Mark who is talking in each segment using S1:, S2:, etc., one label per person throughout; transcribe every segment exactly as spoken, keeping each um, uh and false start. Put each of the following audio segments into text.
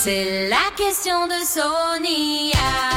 S1: C'est la question de Sonia.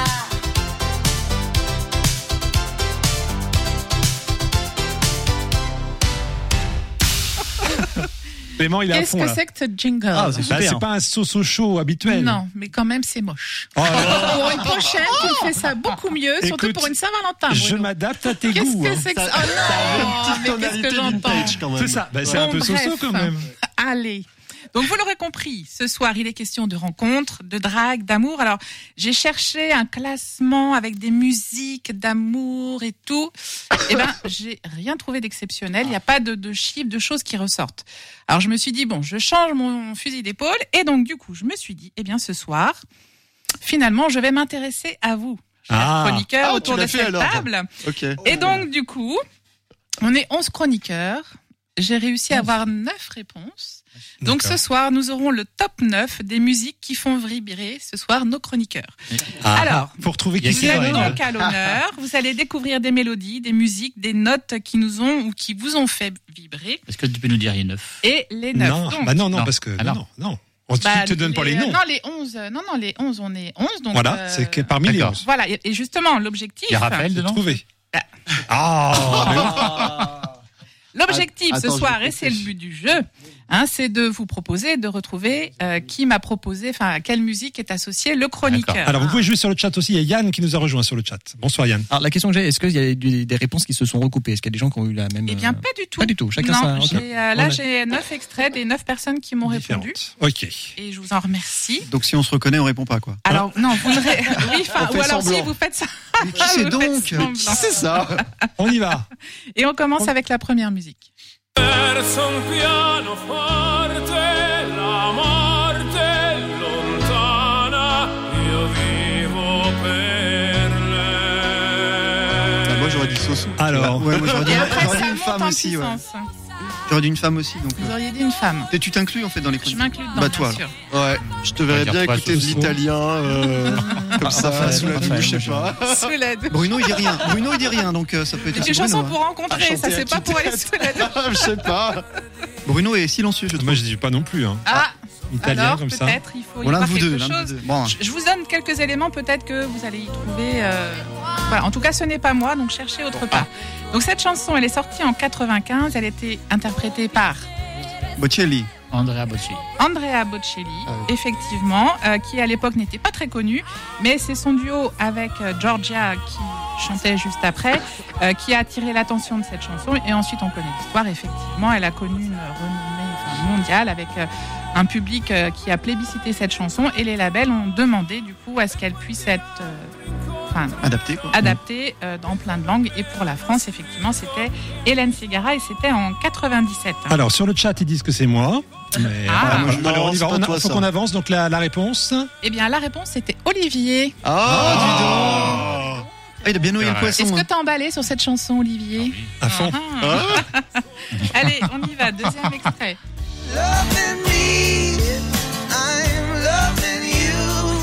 S2: Clément, il est
S3: Qu'est-ce
S2: à fond,
S3: que
S2: là.
S3: c'est que ce jingle?
S2: Ah, c'est, bah, c'est pas un Soso show habituel.
S3: Non, mais quand même, c'est moche.
S2: Oh, là.
S3: Pour une prochaine, tu fais ça beaucoup mieux, surtout
S2: Écoute,
S3: pour une Saint-Valentin.
S2: Je
S3: Bruno.
S2: m'adapte à tes
S3: Qu'est-ce
S2: goûts.
S3: que
S2: hein.
S3: c'est que ça?
S4: Ça-
S3: Oh
S4: ça a une
S3: non,
S4: petite
S3: mais qu'est-ce
S4: tonalité
S3: que j'entends?
S4: vintage, quand même.
S2: C'est ça, bah, c'est un
S3: Bon,
S2: peu
S3: bref.
S2: Soso quand même.
S3: Allez. Donc vous l'aurez compris, ce soir il est question de rencontres, de drague, d'amour. Alors j'ai cherché un classement avec des musiques d'amour et tout. Eh ben j'ai rien trouvé d'exceptionnel. Il n'y a pas de, de chiffres, de choses qui ressortent. Alors je me suis dit bon, je change mon fusil d'épaule et donc du coup je me suis dit eh bien ce soir finalement je vais m'intéresser à vous, chers
S2: Ah.
S3: chroniqueurs
S4: Ah,
S3: autour
S4: tu l'as
S3: de
S4: fait
S3: cette
S4: alors.
S3: table.
S4: Ok.
S3: Et donc du coup on est onze chroniqueurs. J'ai réussi à avoir neuf réponses. Donc
S2: D'accord.
S3: ce soir, nous aurons le top neuf des musiques qui font vibrer ce soir nos chroniqueurs.
S2: Ah,
S3: Alors,
S2: pour trouver
S5: il y a
S2: qui
S3: Vous
S2: c'est.
S5: qui
S3: êtes
S5: règle.
S3: donc à l'honneur, vous allez découvrir des mélodies, des musiques, des notes qui nous ont ou qui vous ont fait vibrer.
S5: Est-ce que tu peux nous dire les neuf?
S3: Et les neuf.
S2: Non,
S3: donc,
S2: bah non, non,
S5: Non.
S2: parce que
S5: Ah,
S2: non,
S5: non.
S2: non, non. On
S3: bah,
S2: te donne pas les noms.
S3: Non, les onze. Non, non, les onze, on est onze. Donc,
S2: Voilà,
S3: euh,
S2: c'est que parmi les
S5: d'accord.
S2: onze.
S3: Voilà, et et justement, l'objectif.
S5: Il y a Raphaël
S2: J'ai
S5: dedans?
S2: trouvé.
S3: Ah.
S2: Ah,
S3: L'objectif ce
S4: Attends, je
S3: soir,
S4: vais
S3: et c'est le
S4: péter.
S3: but du jeu, hein, c'est de vous proposer de retrouver euh, qui m'a proposé, enfin, à quelle musique est associé le chroniqueur.
S2: Alors vous pouvez jouer sur le chat aussi. Il y a Yann qui nous a rejoint sur le chat. Bonsoir Yann.
S6: Alors la question que j'ai, est-ce qu'il y a des, des réponses qui se sont recoupées? Est-ce qu'il y a des gens qui ont eu la même
S3: Eh bien,
S6: euh,
S3: pas du tout.
S6: Pas du tout, chacun
S3: non,
S6: sa- ok.
S3: j'ai, euh,
S2: On
S3: là,
S2: a-
S3: j'ai neuf extraits des neuf personnes qui m'ont répondu.
S2: Différentes. Ok.
S3: Et je vous en remercie.
S4: Donc si on se reconnaît, on répond pas quoi.
S3: Alors, non, vous ne ré... oui, enfin,
S4: On fait
S3: ou alors
S4: semblant.
S3: si vous faites ça.
S4: Mais qui c'est
S3: Vous
S4: donc
S3: faites
S4: Qui
S3: semblant.
S4: c'est ça?
S2: On y va.
S3: Et on commence avec la première musique.
S7: Verso un pianoforte, la morte è lontana, io vivo per lei.
S4: Ah, moi j'aurais dit Soso.
S2: Alors.
S4: Ouais, moi j'aurais dit,
S3: Et après,
S4: j'aurais dit
S3: ça
S4: une
S3: monte
S4: femme
S3: en
S4: aussi. Ouais.
S3: puissance.
S4: J'aurais dit une femme aussi. Donc.
S3: Vous
S4: euh.
S3: auriez dit une femme.
S4: Et tu t'inclus en fait dans les
S3: Je
S4: chroniques.
S3: m'inclus dedans,
S4: Bah
S3: bien
S4: toi.
S3: sûr.
S4: alors. Ouais. Je te verrais
S5: On va
S4: bien
S5: dire quoi,
S4: écouter de
S5: Soso
S4: l'italien euh, comme ça
S6: Raphaël,
S4: sous la
S6: Raphaël,
S4: douche, je sais
S6: moi,
S4: pas.
S3: Sous la douche.
S4: Bruno il dit rien. Bruno il dit rien donc euh, ça peut être
S3: C'est
S4: aussi
S3: une chanson
S4: Bruno.
S3: pour
S4: hein.
S3: rencontrer,
S4: À
S3: ça
S4: chanter
S3: c'est
S4: à
S3: pas pour aller sous la douche.
S4: Je sais pas. Bruno est silencieux je trouve.
S2: Moi je dis pas non plus. Hein.
S3: Ah,
S2: Italien
S3: alors
S2: comme ça.
S3: peut-être il faut y
S4: Bon, l'un de
S3: voir
S4: vous deux.
S3: quelque
S4: l'un de vous
S3: chose.
S4: deux. Bon.
S3: Je je vous donne quelques éléments, peut-être que vous allez y trouver. euh, Voilà, en tout cas, ce n'est pas moi, donc cherchez autre part. Donc cette chanson, elle est sortie en quatre-vingt-quinze. Elle était interprétée par
S4: Bocelli.
S5: Andrea Bocelli.
S3: Andrea Bocelli,
S4: Ah oui.
S3: effectivement, euh, qui à l'époque n'était pas très connu, mais c'est son duo avec euh, Georgia qui chantait juste après, euh, qui a attiré l'attention de cette chanson. Et ensuite, on connaît l'histoire. Effectivement, elle a connu une renommée enfin, mondiale avec euh, un public euh, qui a plébiscité cette chanson. Et les labels ont demandé du coup à ce qu'elle puisse être euh, enfin,
S4: Adapté quoi.
S3: adaptée euh, dans plein de langues. Et pour la France, effectivement, c'était Hélène Ségara et c'était en quatre-vingt-dix-sept.
S2: Alors sur le chat ils disent que c'est moi. Mais
S3: Ah.
S2: voilà,
S4: Non,
S2: alors, on y
S4: c'est
S2: va.
S4: pas
S2: On a-
S4: toi,
S2: faut
S4: ça.
S2: qu'on avance. Donc la, la réponse.
S3: Eh bien, la réponse c'était Olivier.
S4: Ah, dis donc. Ah, il a bien noyé le
S5: Ouais.
S4: poisson.
S3: Est-ce que
S4: hein.
S3: t'as emballé sur cette chanson, Olivier?
S2: À fond.
S3: Ah. Allez, on y va. Deuxième extrait.
S8: Loving me, I'm loving you.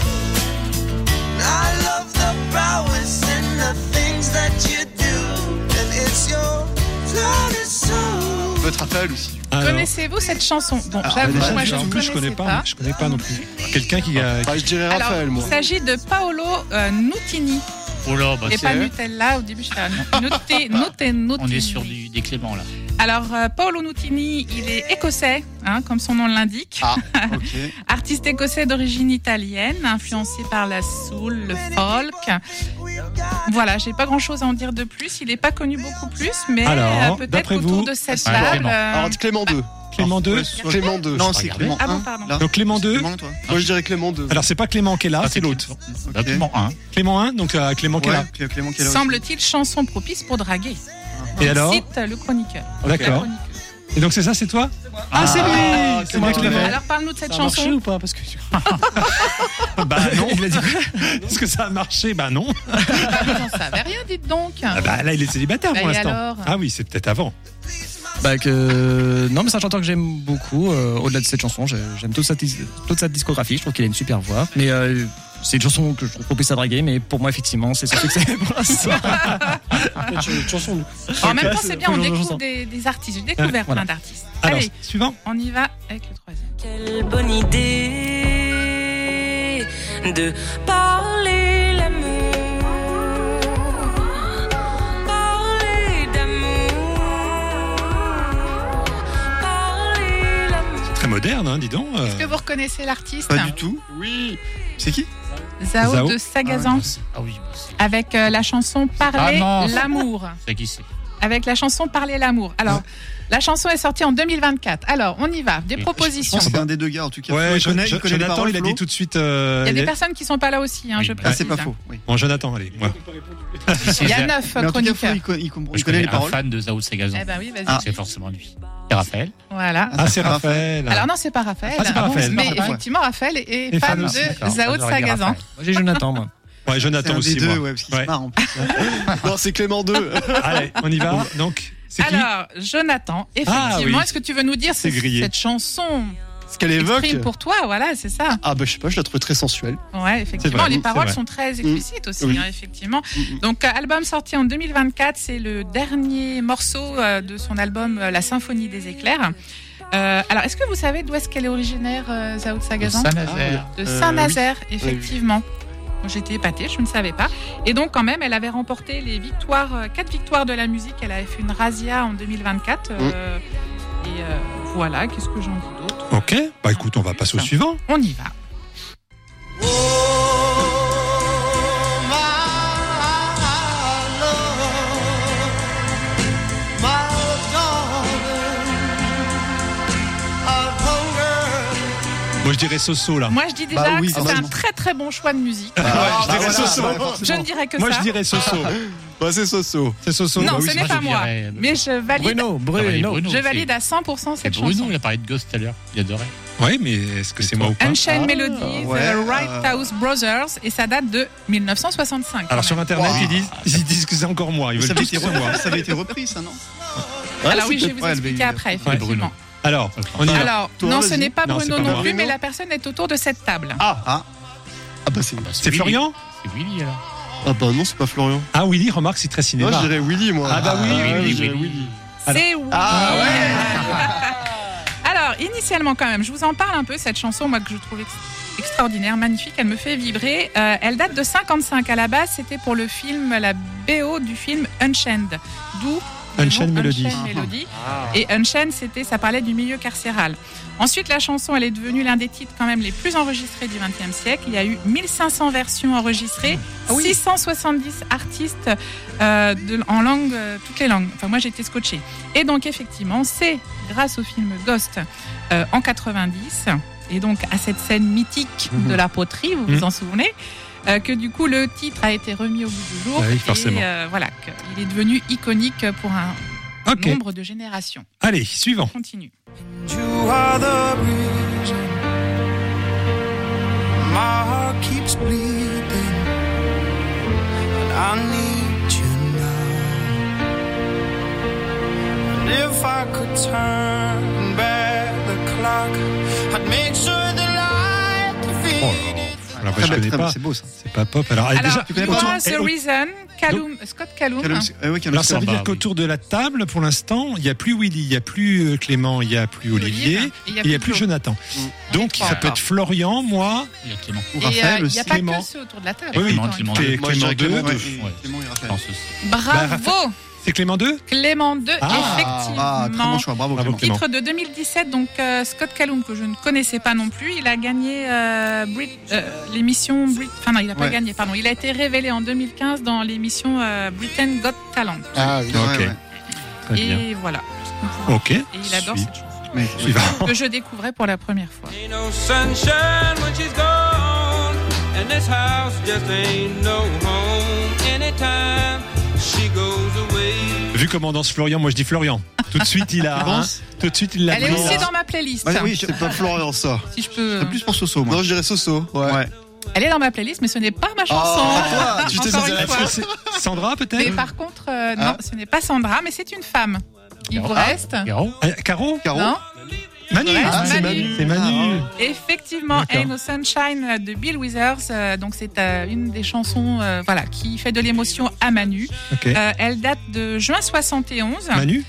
S8: I love the prowess and the things that you do. And it's your blood and soul.
S4: Votre Raphaël aussi.
S2: Alors,
S3: Connaissez-vous cette chanson? Bon,
S4: Alors,
S3: j'avoue,
S4: déjà,
S3: moi je
S2: en
S3: ne
S2: plus je connais
S3: connaissais
S2: pas.
S3: pas.
S2: Je connais pas non plus. Quelqu'un qui a.
S4: Ah, je dirais
S3: Alors,
S4: Raphaël moi.
S3: il s'agit de Paolo euh, Nutini.
S5: Oh là, bah
S3: Et
S5: c'est-
S3: pas Nutella. Au début, je fais Nutti, Nutti, Nutini.
S5: on est sur du, des Cléments là.
S3: Alors, euh, Paolo Nutini, il est écossais, hein, comme son nom l'indique.
S4: Ah, ok.
S3: Artiste écossais d'origine italienne, influencé par la soul, le folk. Voilà, j'ai pas grand chose à en dire de plus. Il est pas connu beaucoup plus, mais
S2: Alors,
S3: euh, peut-être
S2: d'après
S3: autour
S2: vous,
S3: de cette
S5: Ah,
S3: table.
S5: Clément.
S3: euh,
S4: Alors Clément deux.
S2: Clément deux.
S4: Clément deux. Non, c'est
S5: Regardez.
S4: Clément
S3: Ah bon,
S4: un,
S3: pardon.
S4: là.
S2: Donc Clément deux.
S4: Clément, toi. Moi je dirais Clément deux.
S2: Alors c'est pas Clément qui est là,
S5: Ah,
S2: c'est l'autre.
S5: Bah, Clément un.
S2: Clément un. Donc euh, Clément qui est là.
S4: Ouais, Clé- Clément qui est là. aussi.
S3: Semble-t-il chanson propice pour draguer.
S2: Et alors
S3: Cite le chroniqueur. La
S2: D'accord.
S3: chroniqueuse.
S2: Et donc c'est ça, c'est toi? Ah, c'est lui.
S4: Ah,
S2: C'est
S4: c'est
S2: moi
S4: moi,
S2: Clément.
S3: Alors parle-nous de cette
S6: Ça a marché
S3: chanson.
S6: ou pas? Parce que
S2: Bah non. Est-ce que ça a marché? Bah non.
S3: J'en savais rien, dites donc.
S2: Ah bah là il est célibataire pour
S3: Bah, et
S2: l'instant.
S3: alors
S2: Ah oui, c'est peut-être avant.
S6: Bah que non, mais c'est un chanteur que j'aime beaucoup. euh, au-delà de cette chanson, j'ai- j'aime toute sa, dis- toute sa discographie. Je trouve qu'il a une super voix. Mais euh, c'est une chanson que je trouve propice à draguer. Mais pour moi, effectivement, c'est son succès pour l'instant.
S9: Une chanson.
S3: En même temps, c'est bien, on
S6: Faut que j'en
S3: découvre
S6: chanson.
S3: des, des artistes. J'ai découvert
S6: Voilà.
S3: plein d'artistes.
S2: Alors
S3: Allez,
S2: suivant.
S3: on y va avec le troisième.
S1: Quelle bonne idée. de parler l'amour, parler d'amour, parler l'amour.
S2: Très moderne, hein, dis donc. euh.
S3: Est-ce que vous reconnaissez l'artiste?
S4: Pas du tout. Oui. C'est qui?
S3: Zao,
S2: Zao.
S3: de Sagazan,
S5: Ah oui, bah, c'est-
S3: avec euh, la chanson Parler
S5: Ah non.
S3: l'amour.
S5: c'est qui c'est
S3: Avec la chanson Parler l'amour. Alors, la chanson est sortie en deux mille vingt-quatre. Alors, on y va. Des
S5: Oui,
S4: Je
S3: propositions.
S4: pense que c'est un des deux gars en tout cas.
S2: Ouais,
S4: il connaît,
S2: Jo-
S4: il connaît les
S2: Jonathan,
S4: paroles,
S2: il a
S4: Flo.
S2: dit tout de suite. euh,
S3: Il y a des
S2: il-
S3: personnes qui sont pas là aussi, hein,
S5: Oui,
S3: je
S5: bah,
S4: Ah, c'est
S3: précise.
S4: pas faux. Oui.
S2: Bon, Jonathan, allez. Ouais.
S3: Il y a neuf
S4: Mais en tout cas, Flo,
S3: chroniqueurs.
S4: il, co- il comprend-
S5: Moi,
S4: il
S5: je
S4: connaît
S5: connais
S4: les
S5: un
S4: paroles.
S5: fan de Zao Sagazan.
S3: Eh ben oui, vas-y.
S4: Ah.
S5: C'est forcément lui. C'est Raphaël.
S3: Voilà.
S2: Ah, c'est
S4: c'est
S2: Raphaël.
S3: Alors non, c'est pas Raphaël.
S2: Ah, c'est pas Raphaël.
S3: Mais
S4: C'est pas Raphaël.
S3: effectivement, Raphaël est, est
S2: Et
S3: fan
S2: fan
S3: de
S2: aussi,
S5: d'accord.
S3: Zao de
S5: J'aurais dit
S3: Sagazan.
S5: Raphaël.
S6: Moi, j'ai Jonathan, moi.
S2: Ouais,
S4: C'est
S2: Jonathan
S4: un
S2: aussi,
S4: des deux,
S2: moi.
S4: ouais, parce qu'il
S2: Ouais.
S4: se marre en plus. Non, c'est Clément deux.
S2: Allez, on y va. Donc, c'est qui?
S3: Alors, Jonathan, effectivement,
S2: Ah, oui.
S3: est-ce que tu veux nous dire
S2: C'est
S3: ce-
S2: grillé.
S3: cette chanson
S4: Ce qu'elle évoque.
S3: exprime pour toi? Voilà, c'est ça.
S4: Ah bah je sais pas, je la trouve très sensuelle.
S3: Ouais, effectivement,
S2: vrai,
S3: les
S2: c'est
S3: paroles
S2: vrai.
S3: sont très explicites aussi,
S4: Oui.
S3: hein, effectivement.
S4: Mm, mm.
S3: Donc, euh, album sorti en deux mille vingt-quatre, c'est le dernier morceau euh, de son album euh, La Symphonie des éclairs. Euh, alors, est-ce que vous savez d'où est-ce qu'elle est originaire, euh, Zao de
S5: De
S3: Sagazan?
S5: Saint-Nazaire.
S3: De
S4: Euh,
S3: Saint-Nazaire, effectivement. Moi, j'étais épatée, je ne savais pas. Et donc, quand même, elle avait remporté les victoires, euh, quatre victoires de la musique. Elle avait fait une razzia en deux mille vingt-quatre. euh, Et euh, voilà, qu'est-ce que j'en dis d'autre?
S2: Ok. Bah écoute, on va passer au
S3: Ça.
S2: suivant.
S3: On y va.
S2: Moi, je dirais Soso, là.
S3: Moi, je dis déjà
S4: Bah oui,
S3: que c'est un
S4: forcément.
S3: très très bon choix de musique.
S2: Ouais, je dirais
S4: voilà,
S2: Soso.
S4: bah, forcément.
S3: Je ne dirais que
S2: Moi,
S3: ça.
S2: je dirais Soso.
S4: Bah c'est Soso.
S2: C'est Soso.
S3: Non,
S2: bah oui,
S3: ce
S2: c'est
S3: n'est
S2: vrai.
S3: pas
S5: je
S3: moi.
S5: dirais-
S3: Mais je valide,
S6: Bruno,
S5: Ah, oui,
S6: Bruno.
S3: je valide à cent pour cent
S5: C'est
S3: cette
S5: Bruno,
S3: chanson.
S5: il a parlé de Ghost tout à l'heure. Il adorait.
S2: Ouais, mais est-ce que c'est moi ou pas?
S3: Unchained
S4: Ah,
S3: Melodies,
S4: ouais,
S3: The Right
S4: euh.
S3: House Brothers, et ça date de mille neuf cent soixante-cinq.
S2: Alors sur Internet,
S4: Wow.
S2: ils disent, ils disent que c'est encore moi. Ils
S4: Ça
S2: veulent
S4: avait,
S2: tous
S4: été
S2: que c'est moi.
S4: repris, ça avait été repris, ça, non
S3: Alors oui,
S4: c'est
S3: je vais vous
S4: peut-être- ouais,
S3: expliquer
S4: elle
S3: après,
S4: avait-
S5: Ouais,
S3: effectivement.
S5: Bruno.
S2: Alors, on y va.
S3: Alors,
S4: Toi,
S3: non,
S4: vas-y.
S3: ce n'est pas
S2: Non, c'est
S3: Bruno
S2: pas
S3: non
S2: moi.
S3: plus, mais
S4: Bruno.
S3: la personne est autour de cette table.
S4: Ah ah Ah bah c'est.
S5: Ah bah,
S2: C'est
S5: Willy.
S2: Florian?
S5: C'est Willy, alors.
S4: Ah bah non, c'est pas Florian.
S2: Ah, Willy, remarque, c'est très cinéma.
S4: Moi je dirais Willy, moi.
S2: Ah bah oui,
S4: ouais,
S5: Willy,
S4: je dirais
S5: Willy.
S4: Willy.
S3: C'est oui.
S4: Ah
S3: Alors, initialement, quand même, je vous en parle un peu, cette chanson, moi, que je trouve ex- extraordinaire, magnifique, elle me fait vibrer. Euh, elle date de cinquante-cinq. À la base, c'était pour le film, la B O du film Unchained. D'où le
S2: Unchained
S3: nom
S2: Melodies.
S3: Unchained Melodies. Et Unchained, c'était, ça parlait du milieu carcéral. Ensuite, la chanson, elle est devenue l'un des titres quand même les plus enregistrés du vingtième siècle. Il y a eu mille cinq cents versions enregistrées, six cent soixante-dix artistes euh, de- en langue, euh, toutes les langues. Enfin, moi, j'étais scotchée. Et donc, effectivement, c'est grâce au film Ghost euh, en quatre-vingt-dix, et donc à cette scène mythique de la poterie, vous vous
S2: Mhm.
S3: en souvenez, euh, que du coup, le titre a été remis au bout du jour.
S2: Ah oui, forcément.
S3: Et euh, voilà, qu'il est devenu iconique pour un
S2: Ok.
S3: nombre de générations.
S2: Allez, suivant.
S3: On continue.
S8: You are the reason my heart keeps bleeding, and I need you now. And if I could turn back the clock, I'd make sure the light defeated.
S2: Alors,
S4: Très
S2: je
S4: belle,
S2: connais
S4: très belle,
S2: pas.
S4: c'est beau ça.
S2: C'est pas pop. Alors, elle,
S3: Alors,
S2: déjà,
S4: tu connais
S3: You
S4: pas
S3: Are
S2: autour-
S3: the
S2: eh, au-
S3: Reason, Callum, Scott Callum.
S4: Callum-
S3: hein.
S4: ah oui, Callum
S2: Alors, ça veut
S4: Scott.
S2: dire qu'autour de la table, pour l'instant, il n'y a plus Willy, il n'y a plus euh, Clément, il n'y a plus Olivier,
S3: Olive, et
S2: et il n'y a plus
S3: Flo.
S2: Jonathan. Donc,
S3: trois.
S2: ça peut être Florian, moi.
S5: Il y a Clément.
S4: Ou
S3: Et
S4: Raphaël
S3: euh, il
S4: aussi.
S3: n'y a pas
S2: Clément.
S3: que ceux autour de la table.
S2: Oui, oui,
S5: Clément,
S3: effectivement.
S5: Clément.
S2: Clé-
S4: Moi, je dirais
S2: Clément
S4: Clément
S2: deux.
S4: deux.
S5: Ouais.
S4: Clément et
S5: Je
S4: Raphaël.
S5: pense aussi.
S3: Bravo,
S2: C'est Clément deux?
S3: Clément deux,
S2: Ah.
S3: effectivement.
S4: Ah, très bon choix, bravo
S2: Bravo,
S4: Clément.
S3: Titre de deux mille dix-sept, donc euh, Scott Callum, que je ne connaissais pas non plus, il a gagné euh, Brit- euh, l'émission Brit... Enfin non, il n'a pas
S4: Ouais.
S3: gagné, pardon. Il a été révélé en deux mille quinze dans l'émission euh, Britain Got Talent.
S4: Ah oui,
S2: Ok.
S4: ouais, ouais.
S2: Très bien.
S3: Et voilà. Et
S2: Ok.
S3: il adore
S2: Suis-
S3: cette chanson
S4: Mais
S2: Suivant.
S3: que je découvrais pour la première fois.
S7: Ain't no sunshine when she's gone, and this house just ain't no home. Anytime she goes away.
S2: Vu comment danse Florian, moi je dis Florian. Tout de suite, il a.
S4: Tu penses
S2: Tout de suite, il l'a
S3: Elle est
S2: pris.
S3: aussi
S2: là.
S3: dans ma playlist.
S4: Bah oui, c'est pas Florian ça.
S3: Si je peux.
S4: C'est plus pour Soso, moi. Non, je dirais Soso. Ouais.
S3: Elle est dans ma playlist, mais ce n'est pas ma chanson.
S4: Ah, toi, tu t'es
S3: Encore
S4: mis
S3: une
S4: à la
S3: fois.
S2: Est-ce que c'est Sandra
S3: Mais
S2: peut-être?
S3: par contre, euh, non,
S4: Ah.
S3: ce n'est pas Sandra, mais c'est une femme. Il vous
S5: Ah.
S3: reste.
S5: Garo.
S2: Euh, Caro?
S4: Caro.
S3: Non.
S2: Manu?
S3: Ouais,
S4: Ah, c'est
S3: Manu.
S4: Manu.
S2: C'est Manu.
S3: Effectivement,
S2: D'accord.
S3: Ain't No Sunshine de Bill Withers. euh, donc c'est euh, une des chansons, euh, voilà, qui fait de l'émotion à Manu.
S2: Ok.
S3: Euh, elle date de juin soixante et onze.
S2: Manu?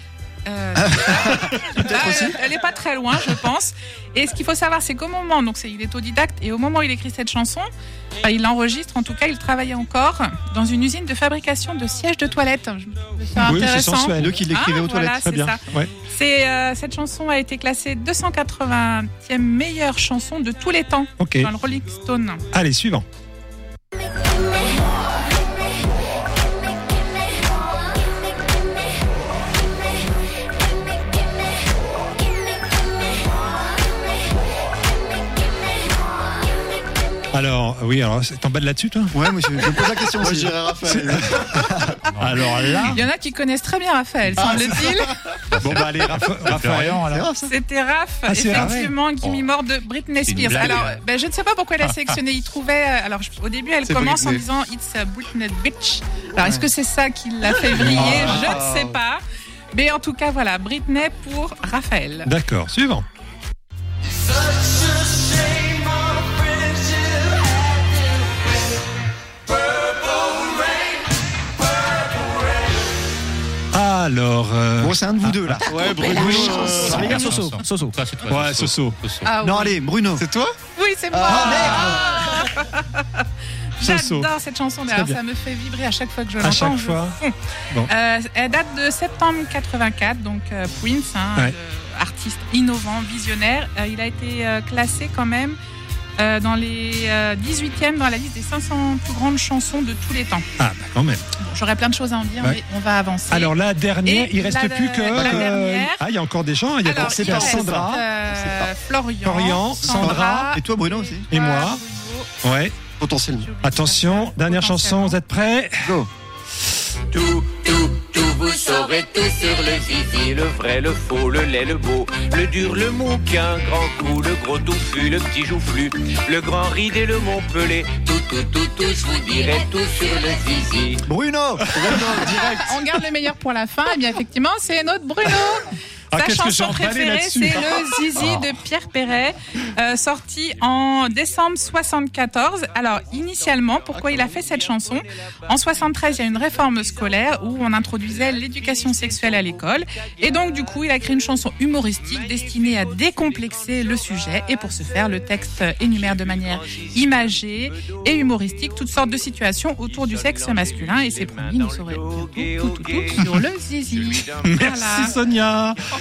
S3: Euh,
S4: Peut-être
S3: ah,
S4: aussi.
S3: Elle n'est pas très loin, je pense. Et ce qu'il faut savoir, c'est qu'au moment, donc c'est, il est autodidacte, et au moment où il écrit cette chanson, enfin, il l'enregistre, en tout cas, il travaillait encore dans une usine de fabrication de sièges de toilette. Je me trouve ça
S2: Oui, c'est
S3: intéressant.
S2: sensuel.
S4: Donc il l'écrivait
S3: Ah,
S4: aux toilettes.
S3: voilà,
S2: Très
S3: c'est
S2: bien.
S3: ça.
S2: Ouais.
S3: C'est, euh, cette chanson a été classée deux cent quatre-vingtième meilleure chanson de tous les temps
S2: Ok.
S3: dans le Rolling Stone.
S2: Allez, suivant. Alors, oui, alors, t'emballes là-dessus, toi?
S4: Ouais, moi je, je me pose la question.
S10: Moi, je
S4: aussi.
S10: dirais Raphaël.
S2: Alors là.
S3: Il y en a qui connaissent très bien Raphaël,
S2: Ah,
S3: semble-t-il.
S2: Bon, bah, allez, Rapha- Raphaël.
S4: C'est grave, ça.
S3: C'était Raph,
S2: Ah, c'est Raph.
S3: effectivement, Gimme
S5: Oh.
S3: More de Britney
S5: C'est une
S3: Spears.
S5: blague.
S3: Alors, ben, je ne sais pas pourquoi elle a sélectionné. Il trouvait. euh, Alors, je- au début, elle
S4: C'est
S3: commence
S4: Britney.
S3: en disant It's a Britney bitch. Alors, est-ce que c'est ça qui l'a fait briller? Je ne sais pas. Mais en tout cas, voilà, Britney pour Raphaël.
S2: D'accord, suivant. Alors. euh,
S4: Bon, c'est un de vous deux là.
S10: Ouais, Bruno. euh,
S6: C'est les gars, Soso. Soso.
S5: Toi, c'est toi.
S2: Ouais, Soso.
S3: Ah,
S4: Non,
S3: oui.
S4: allez, Bruno.
S10: C'est toi?
S3: Oui, c'est moi.
S4: Ah,
S2: Soso.
S3: J'adore cette chanson.
S2: Très
S3: D'ailleurs,
S2: bien.
S3: ça me fait vibrer à chaque fois que je
S2: À
S3: l'entends.
S2: chaque
S3: je
S2: fois.
S3: fonds.
S2: Bon.
S3: Euh, elle date de septembre quatre-vingt-quatre, donc euh, Prince, hein,
S2: Ouais.
S3: euh, artiste innovant, visionnaire. Euh, il a été euh, classé quand même euh, dans les euh, dix-huitièmes dans la liste des cinq cents plus grandes chansons de tous les temps.
S2: Ah, bah, quand même.
S3: Bon, j'aurais plein de choses à en dire,
S2: Ouais.
S3: mais on va avancer.
S2: Alors, la dernière,
S3: Et
S2: il reste
S3: la-
S2: plus que.
S3: la dernière.
S2: Ah, il y a encore des gens. Il y a
S3: Alors,
S2: c'est
S3: il
S2: bien
S3: reste,
S2: Sandra
S3: euh, Florian,
S2: Florian, Sandra,
S4: Et toi, Bruno aussi.
S2: et moi.
S3: Bruno.
S2: Ouais.
S10: Potentiellement.
S3: J'ai oublié
S2: Attention,
S3: ça.
S2: dernière chanson, vous êtes prêts?
S4: Go.
S11: Tout, tout, tout, vous saurez tout sur le zizi, le vrai, le faux, le laid, le beau, le dur, le mou, qu'un grand coup, le gros touffu, le petit joufflu, le grand ride et le montpelé. Tout, tout, tout, tout, je vous dirai tout sur le zizi.
S4: Bruno.
S10: direct.
S3: On garde le meilleur pour la fin. Et bien effectivement, c'est notre Bruno.
S2: Ah,
S3: Sa
S2: qu'est-ce que j'ai
S3: chanson
S2: emballé
S3: préférée,
S2: là-dessus.
S3: c'est le Zizi de Pierre Perret, euh, sorti en décembre soixante-quatorze. Alors, initialement, pourquoi il a fait cette chanson? En soixante-treize, il y a une réforme scolaire où on introduisait l'éducation sexuelle à l'école. Et donc, du coup, il a créé une chanson humoristique destinée à décomplexer le sujet. Et pour ce faire, le texte énumère de manière imagée et humoristique toutes sortes de situations autour du sexe masculin. Et c'est promis, nous saurons tout, tout, tout, tout sur le Zizi.
S2: Merci
S3: Voilà.
S2: Sonia.